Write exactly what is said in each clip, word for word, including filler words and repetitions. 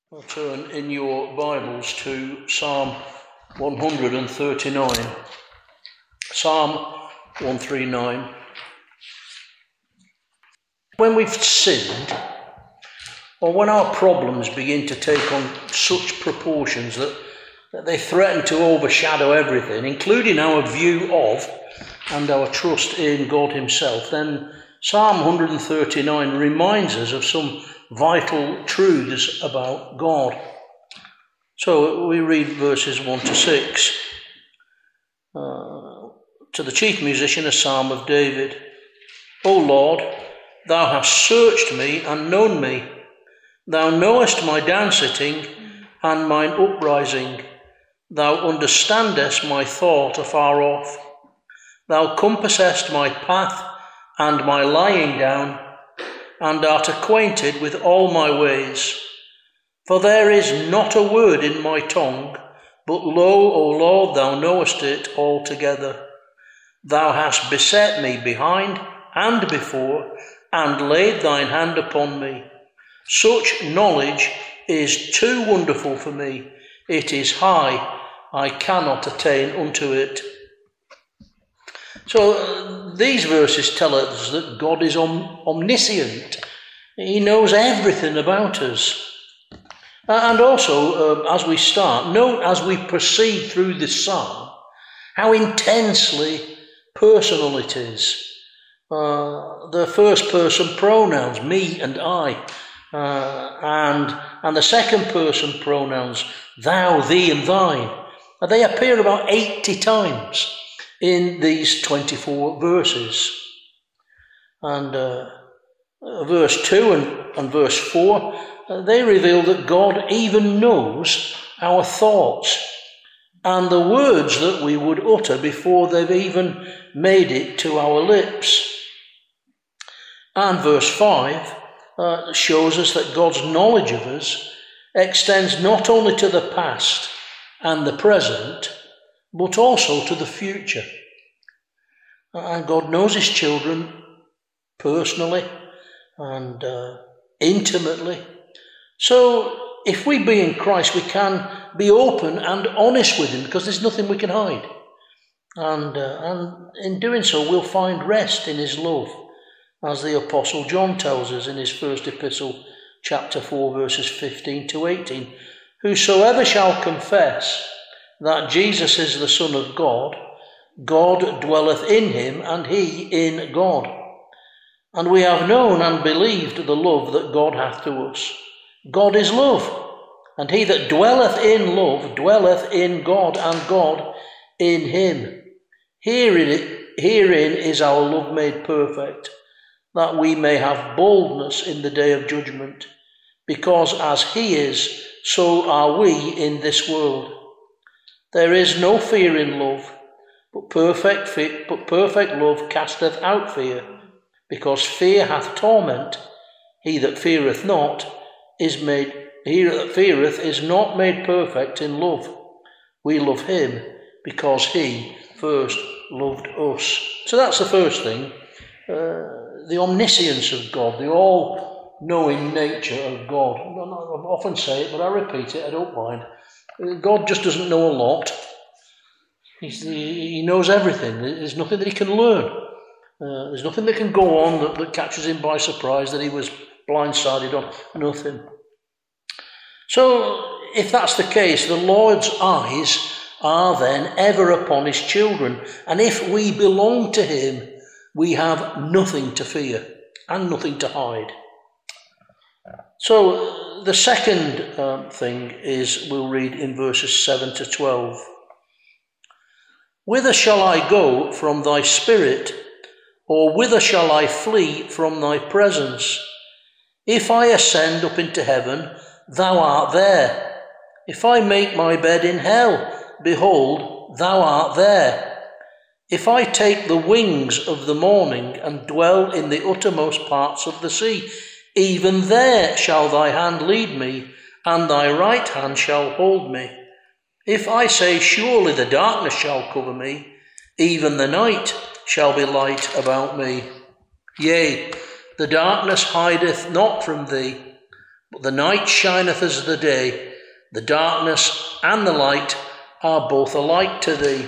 I'll turn in your Bibles to Psalm one thirty-nine. Psalm one thirty-nine. When we've sinned, or when our problems begin to take on such proportions that, that they threaten to overshadow everything, including our view of and our trust in God himself, then Psalm one thirty-nine reminds us of some vital truths about God. So we read verses one to six. Uh, to the chief musician, a psalm of David. O Lord, thou hast searched me and known me. Thou knowest my down-sitting and mine uprising. Thou understandest my thought afar off. Thou compassest my path and my lying down, and art acquainted with all my ways. For there is not a word in my tongue, but lo, O Lord, thou knowest it altogether. Thou hast beset me behind and before, and laid thine hand upon me. Such knowledge is too wonderful for me. It is high, I cannot attain unto it. So uh, these verses tell us that God is om- omniscient. He knows everything about us. Uh, and also, uh, as we start, note as we proceed through this psalm, how intensely personal it is. Uh, the first person pronouns, me and I, uh, and, and the second person pronouns, thou, thee and thine. Uh, they appear about eighty times in these twenty-four verses. And uh, verse two and, and verse four, uh, they reveal that God even knows our thoughts and the words that we would utter before they've even made it to our lips. And verse five uh, shows us that God's knowledge of us extends not only to the past and the present, but also to the future. And God knows his children personally and uh, intimately. So if we be in Christ, we can be open and honest with him, because there's nothing we can hide. And, uh, and in doing so, we'll find rest in his love, as the Apostle John tells us in his first epistle, chapter four, verses fifteen to eighteen. Whosoever shall confess that Jesus is the Son of God, God dwelleth in him, and he in God. And we have known and believed the love that God hath to us. God is love, and he that dwelleth in love dwelleth in God, and God in him. Herein, herein is our love made perfect, that we may have boldness in the day of judgment, because as he is, so are we in this world. There is no fear in love, but perfect fear, but perfect love casteth out fear, because fear hath torment. He that feareth not is made he that feareth is not made perfect in love. We love him because he first loved us. So that's the first thing. Uh, the omniscience of God, the all-knowing nature of God. I often say it, but I repeat it, I don't mind. God just doesn't know a lot. He's the, he knows everything. There's nothing that he can learn. Uh, there's nothing that can go on that, that catches him by surprise, that he was blindsided on. Nothing. So, if that's the case, the Lord's eyes are then ever upon his children. And if we belong to him, we have nothing to fear and nothing to hide. So, the second um, thing is, we'll read in verses seven to twelve. Whither shall I go from thy spirit, or whither shall I flee from thy presence? If I ascend up into heaven, thou art there. If I make my bed in hell, behold, thou art there. If I take the wings of the morning and dwell in the uttermost parts of the sea, even there shall thy hand lead me, and thy right hand shall hold me. If I say, surely the darkness shall cover me, even the night shall be light about me. Yea, the darkness hideth not from thee, But the night shineth as the day, the darkness and the light are both alike to thee.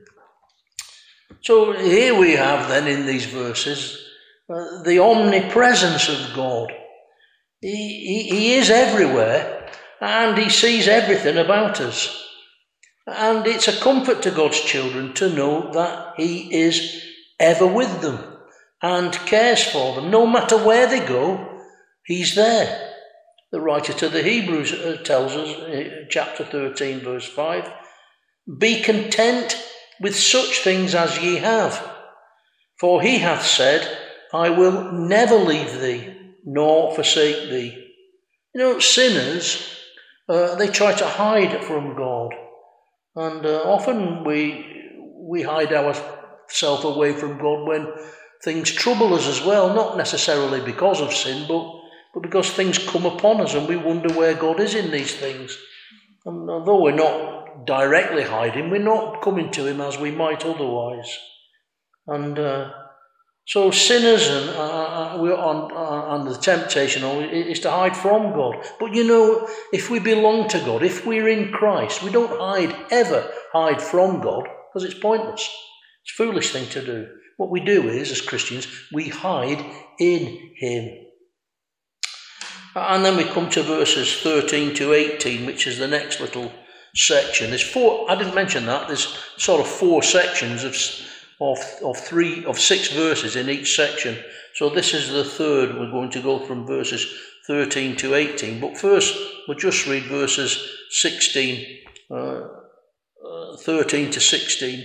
So here we have then in these verses uh, the omnipresence of God. He, he, he is everywhere and he sees everything about us. And it's a comfort to God's children to know that he is ever with them and cares for them. No matter where they go, he's there. The writer to the Hebrews tells us, chapter thirteen, verse five, be content with such things as ye have, for he hath said, I will never leave thee, nor forsake thee. You know, sinners, uh, they try to hide from God, and uh, often we we hide ourselves away from God when things trouble us as well, not necessarily because of sin, but but because things come upon us and we wonder where God is in these things. And although we're not directly hiding, we're not coming to him as we might otherwise. And uh, so sinners and uh, we're on, uh, on the temptation is to hide from God. But you know, if we belong to God, if we're in Christ, we don't hide, ever hide from God, because it's pointless. It's a foolish thing to do. What we do is, as Christians, we hide in him. And then we come to verses thirteen to eighteen, which is the next little section. There's four, I didn't mention that, there's sort of four sections of, of, of three, of six verses in each section. So this is the third. We're going to go from verses thirteen to eighteen. But first, we'll just read verses sixteen, uh, uh, thirteen to sixteen.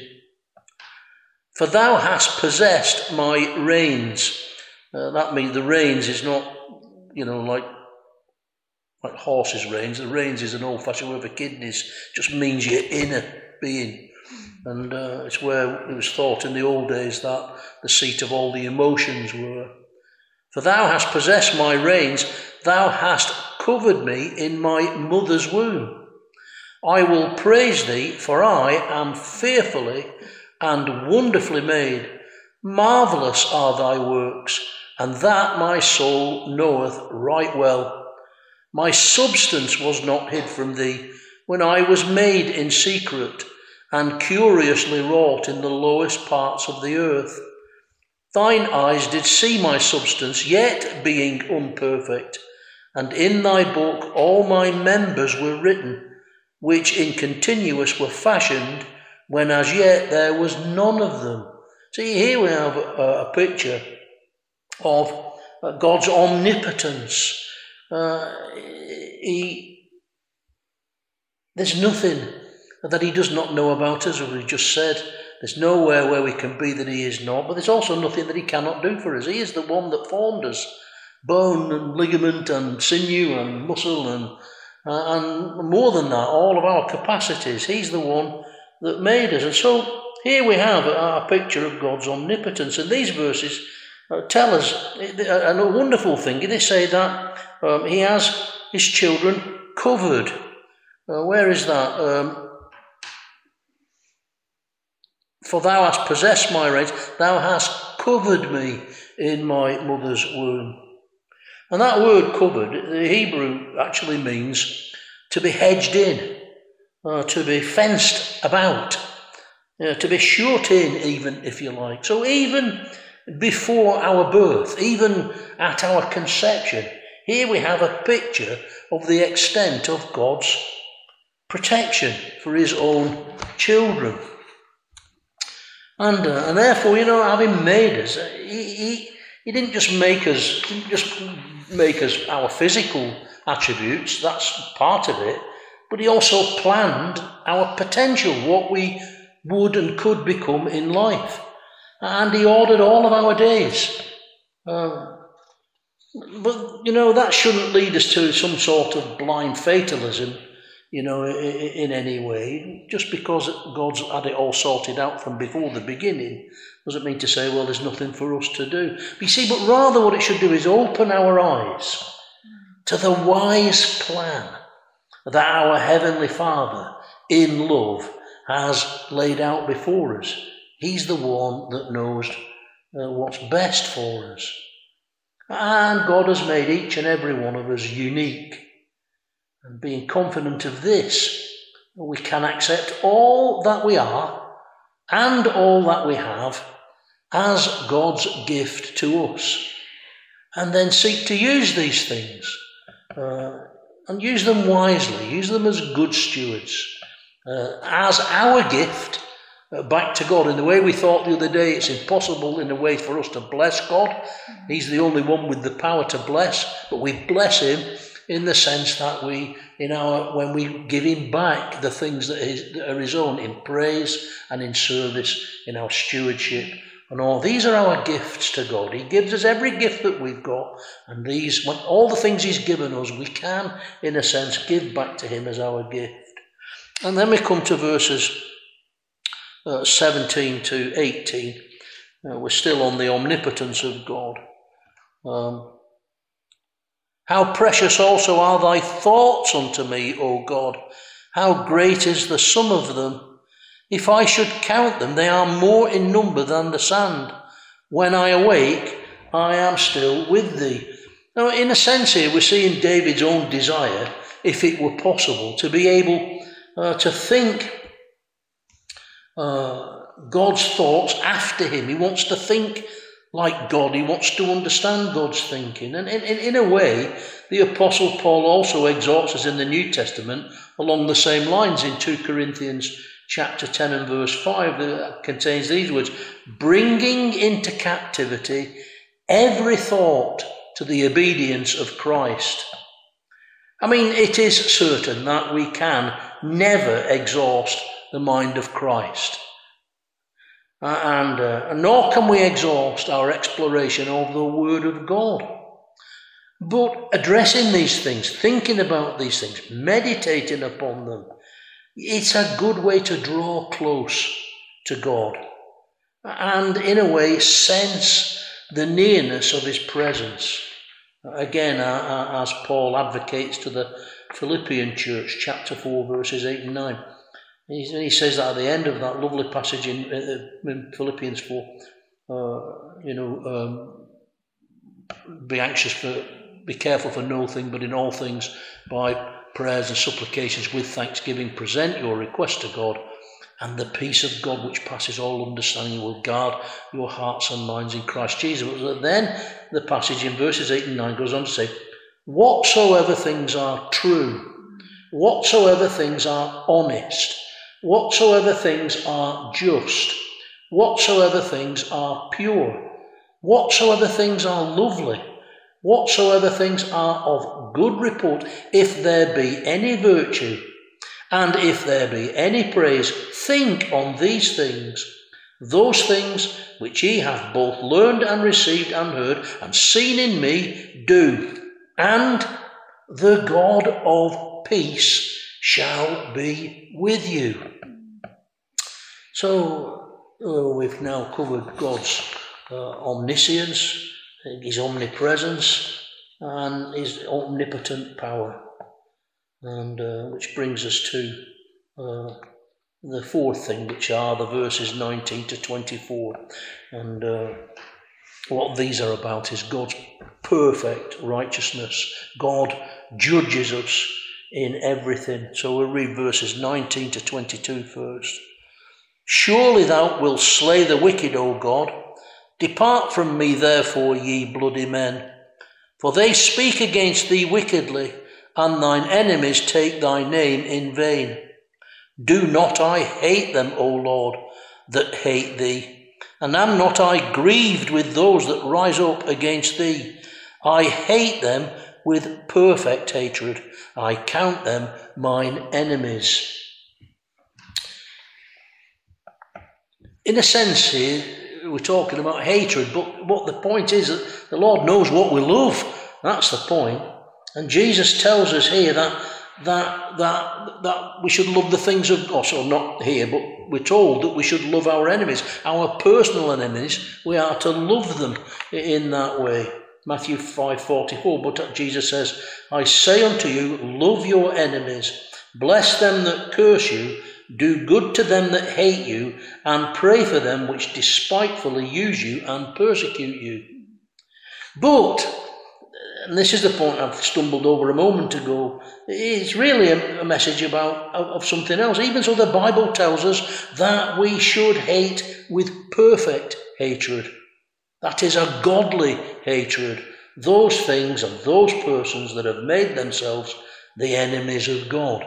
For thou hast possessed my reins. Uh, that means the reins is not, you know, like like horses' reins. The reins is an old-fashioned word for kidneys. Just means your inner being. And uh, it's where it was thought in the old days that the seat of all the emotions were. For thou hast possessed my reins, thou hast covered me in my mother's womb. I will praise thee, for I am fearfully and wonderfully made. Marvellous are thy works, and that my soul knoweth right well. My substance was not hid from thee, when I was made in secret, and curiously wrought in the lowest parts of the earth. Thine eyes did see my substance, yet being unperfect, and in thy book all my members were written, which in continuous were fashioned, when as yet there was none of them. See, here we have a, a picture of God's omnipotence. Uh, he, there's nothing that he does not know about us, as we just said. There's nowhere where we can be that he is not, but there's also nothing that he cannot do for us. He is the one that formed us, bone and ligament and sinew and muscle and, uh, and more than that, all of our capacities. He's the one that made us. And so here we have a, a picture of God's omnipotence, and these verses uh, tell us a, a wonderful thing. They say that um, he has his children covered. Uh, where is that? Um, For thou hast possessed my reins, thou hast covered me in my mother's womb. And that word covered, the Hebrew actually means to be hedged in, uh, to be fenced about, uh, to be shut in even, if you like. So even before our birth, even at our conception, here we have a picture of the extent of God's protection for his own children. And, uh, and therefore, you know, having made us, he, he, he didn't just make us, didn't just make us our physical attributes, that's part of it, but he also planned our potential, what we would and could become in life. And he ordered all of our days. Um, but, you know, that shouldn't lead us to some sort of blind fatalism, you know, in any way. Just because God's had it all sorted out from before the beginning doesn't mean to say, well, there's nothing for us to do. But you see, but rather what it should do is open our eyes to the wise plan that our Heavenly Father, in love, has laid out before us. He's the one that knows uh, what's best for us. And God has made each and every one of us unique. And being confident of this, we can accept all that we are and all that we have as God's gift to us. And then seek to use these things uh, and use them wisely, use them as good stewards, uh, as our gift uh, back to God. In the way we thought the other day, it's impossible in a way for us to bless God. He's the only one with the power to bless, but we bless him in the sense that we, in our, when we give him back the things that, is, that are his own, in praise and in service, in our stewardship and all. These are our gifts to God. He gives us every gift that we've got, and these, when all the things he's given us, we can, in a sense, give back to him as our gift. And then we come to verses uh, seventeen to eighteen. Uh, we're still on the omnipotence of God. Um, How precious also are thy thoughts unto me, O God. How great is the sum of them. If I should count them, they are more in number than the sand. When I awake, I am still with thee. Now, in a sense here, we're seeing David's own desire, if it were possible, to be able uh, to think uh, God's thoughts after him. He wants to think like God. He wants to understand God's thinking. And in, in, in a way, the Apostle Paul also exhorts us in the New Testament along the same lines in two Corinthians chapter ten and verse five, that contains these words: bringing into captivity every thought to the obedience of Christ. I mean, it is certain that we can never exhaust the mind of Christ. Uh, and uh, nor can we exhaust our exploration of the Word of God. But addressing these things, thinking about these things, meditating upon them, it's a good way to draw close to God and, in a way, sense the nearness of his presence. Again, uh, as Paul advocates to the Philippian church, chapter four, verses eight and nine. He says that at the end of that lovely passage in, in Philippians four, uh, you know, um, be anxious for, be careful for nothing, but in all things by prayers and supplications with thanksgiving present your request to God, and the peace of God which passes all understanding will guard your hearts and minds in Christ Jesus. But then the passage in verses eight and nine goes on to say, whatsoever things are true, whatsoever things are honest, whatsoever things are just, whatsoever things are pure, whatsoever things are lovely, whatsoever things are of good report, if there be any virtue, and if there be any praise, think on these things. Those things which ye have both learned and received and heard and seen in me, do, and the God of peace shall be with you. So uh, we've now covered God's uh, omniscience, his omnipresence, and his omnipotent power. And uh, which brings us to uh, the fourth thing, which are the verses nineteen to twenty-four. And uh, what these are about is God's perfect righteousness. God judges us in everything. So we'll read verses nineteen to twenty-two first. Surely thou wilt slay the wicked, O God. Depart from me, therefore, ye bloody men. For they speak against thee wickedly, and thine enemies take thy name in vain. Do not I hate them, O Lord, that hate thee? And am not I grieved with those that rise up against thee? I hate them with perfect hatred. I count them mine enemies. In a sense here, we're talking about hatred, but what the point is that the Lord knows what we love. That's the point. And Jesus tells us here that that that that we should love the things of God. So not here, but we're told that we should love our enemies, our personal enemies. We are to love them in that way. Matthew five forty-four. But Jesus says, I say unto you, love your enemies, bless them that curse you, do good to them that hate you, and pray for them which despitefully use you and persecute you. But, and this is the point I've stumbled over a moment ago, it's really a, a message about of, of something else. Even so, the Bible tells us that we should hate with perfect hatred. That is a godly hatred. Those things and those persons that have made themselves the enemies of God.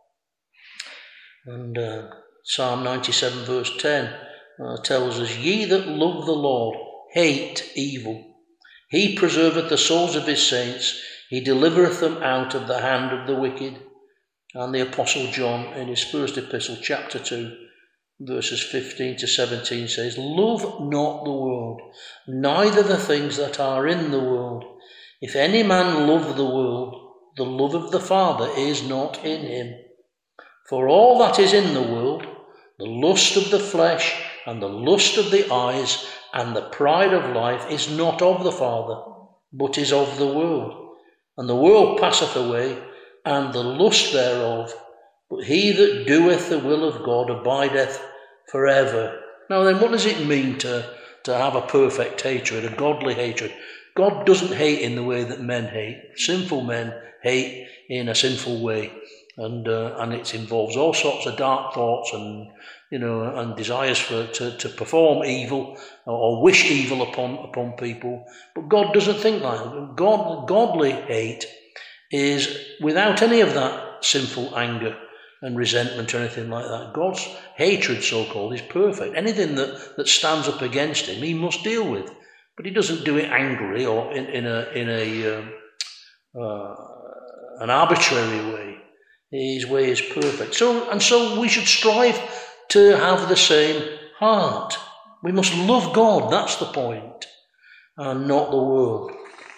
And uh, Psalm ninety-seven verse ten uh, tells us, "Ye that love the Lord hate evil. He preserveth the souls of his saints. He delivereth them out of the hand of the wicked." And the Apostle John in his first epistle, chapter two, verses fifteen to seventeen says, "Love not the world, neither the things that are in the world. If any man love the world, the love of the Father is not in him. For all that is in the world, the lust of the flesh, and the lust of the eyes, and the pride of life, is not of the Father, but is of the world. And the world passeth away, and the lust thereof, but he that doeth the will of God abideth forever." Now then, what does it mean to, to have a perfect hatred, a godly hatred? God doesn't hate in the way that men hate. Sinful men hate in a sinful way. And uh, and it involves all sorts of dark thoughts and you know and desires for to, to perform evil or wish evil upon upon people. But God doesn't think like that. God godly hate is without any of that sinful anger and resentment or anything like that. God's hatred, so-called, is perfect. Anything that, that stands up against him, he must deal with. But he doesn't do it angrily or in, in a in a um, uh, an arbitrary way. His way is perfect. So and so we should strive to have the same heart. We must love God, that's the point, and not the world.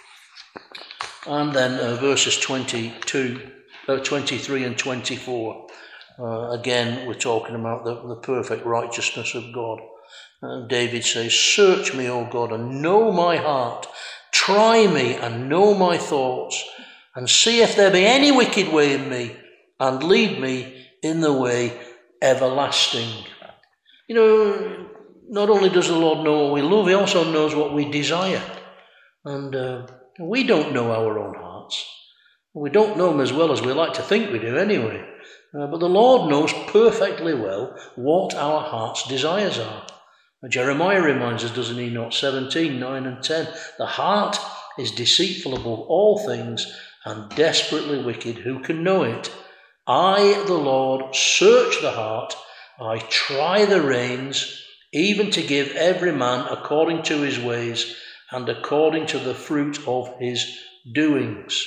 And then uh, verses twenty-two, uh, twenty-three and twenty-four. Uh, again, we're talking about the, the perfect righteousness of God. Uh, David says, "Search me, O God, and know my heart. Try me and know my thoughts, and see if there be any wicked way in me, and lead me in the way everlasting." You know, not only does the Lord know what we love, he also knows what we desire. And uh, we don't know our own hearts. We don't know them as well as we like to think we do anyway. Uh, but the Lord knows perfectly well what our heart's desires are. Jeremiah reminds us, doesn't he not? seventeen, nine and ten. "The heart is deceitful above all things and desperately wicked. Who can know it? I, the Lord, search the heart. I try the reins, even to give every man according to his ways and according to the fruit of his doings."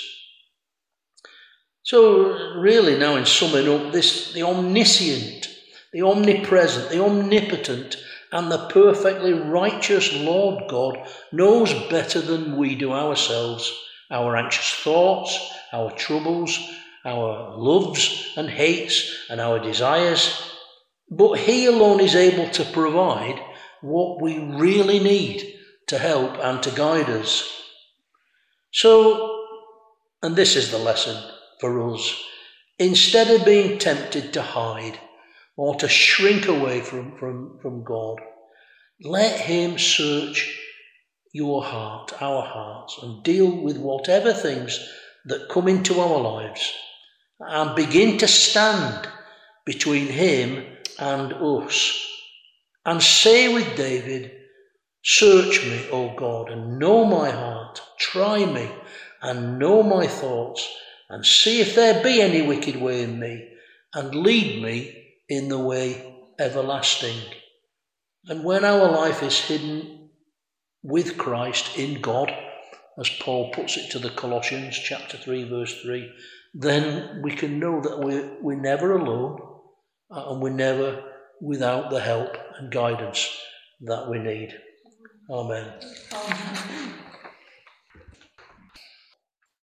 So really now, in summing up, this the omniscient, the omnipresent, the omnipotent, and the perfectly righteous Lord God knows better than we do ourselves, our anxious thoughts, our troubles, our loves and hates, and our desires. But he alone is able to provide what we really need to help and to guide us. So, and this is the lesson for us, instead of being tempted to hide or to shrink away from, from, from God, let him search your heart, our hearts, and deal with whatever things that come into our lives, and begin to stand between him and us, and say with David, "Search me, O God, and know my heart. Try me and know my thoughts, and see if there be any wicked way in me, and lead me in the way everlasting." And when our life is hidden with Christ in God, as Paul puts it to the Colossians chapter three, verse three, then we can know that we're, we're never alone, and we're never without the help and guidance that we need. Amen. Amen.